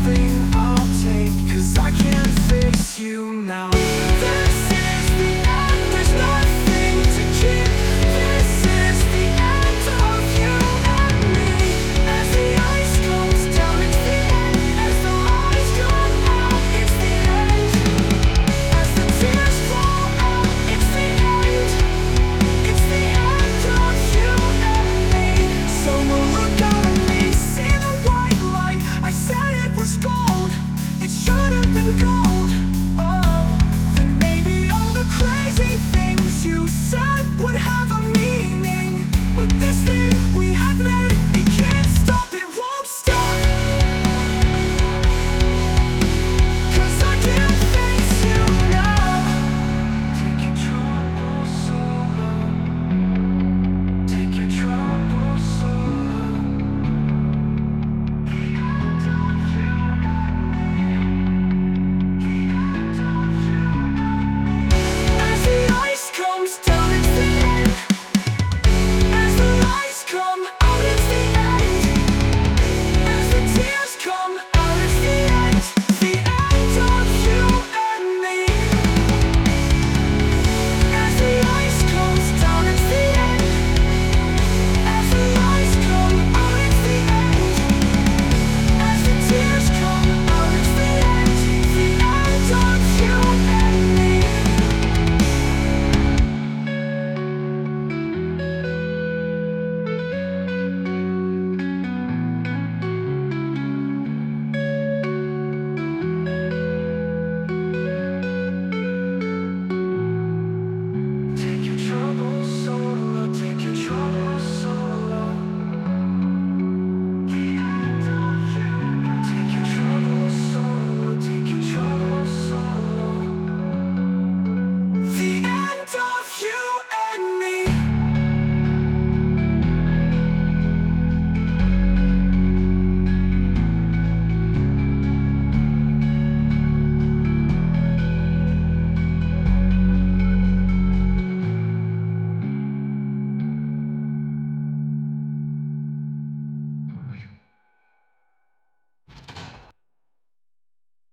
thing I'll take, 'cause I can't fix you now. This is the end, there's nothing to keep. This is the end of you and me. As the ice goes down, it's the end. As the lights go out, it's the end. As the tears fall out, it's the end. It's the end of you and me. Someone look out at me, see the white light. I said it was gold, it should have been gold.